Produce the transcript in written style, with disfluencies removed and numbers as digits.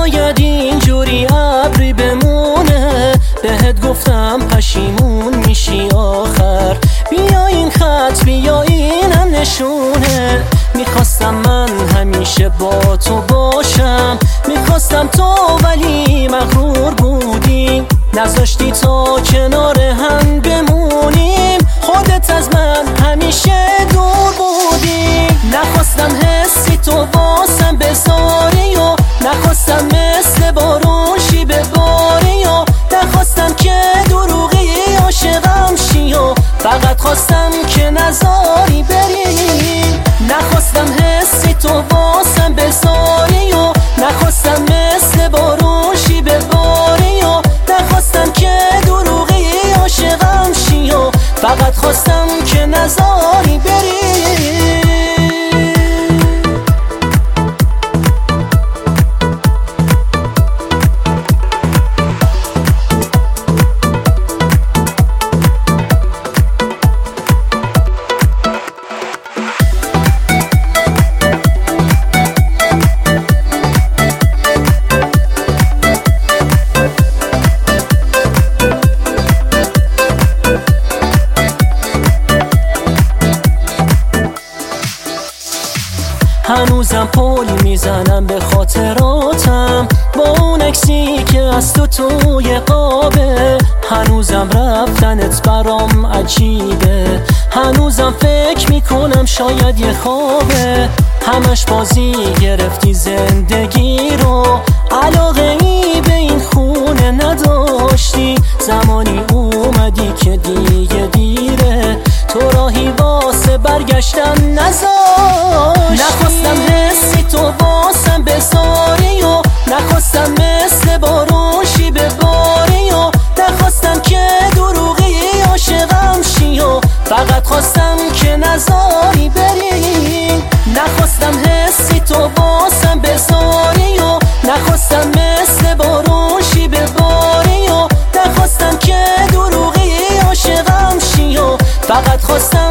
نباید اینجوری ابری بمونه، بهت گفتم پشیمون میشی آخر. بیا این خط بیا اینم نشونه، میخواستم من همیشه با تو باشم، میخواستم تو ولی مغرور بودیم، نذاشتی تا کنار هم بمونیم، خودت از من همیشه دور بودی. نخواستم حسی تو واسم بذاری و نخواستم مثل بارون شی بباری و نخواستم که دروغی عاشقم شی و فقط خواستم که نذاری بری. نخواستم حسی تو واسم بذاری و نخواستم مثل بارون شی بباری و نخواستم که دروغی عاشقم شی و فقط خواستم که نذاری بری. هنوزم پلی میزنم به خاطراتم با اون عکسی که از تو توی قابه، هنوزم رفتنت برام عجیبه، هنوزم فکر میکنم شاید یه خوابه، همش بازی گرفتی زندگی رو، علاقه ای به این خونه نداشتی، زمانی اومدی که دیگه دیره، تو راهی واسه برگشتن نذاشتی. نخواستم حسی تو واسم بذاری و نخواستم مثل بارون شی بباری و نخواستم که دروغی عاشقم شی و فقط خواستم که نذاری بری. نخواستم حسی تو واسم بذاری و نخواستم مثل بارون شی بباری و نخواستم که دروغی عاشقم شی و فقط خواستم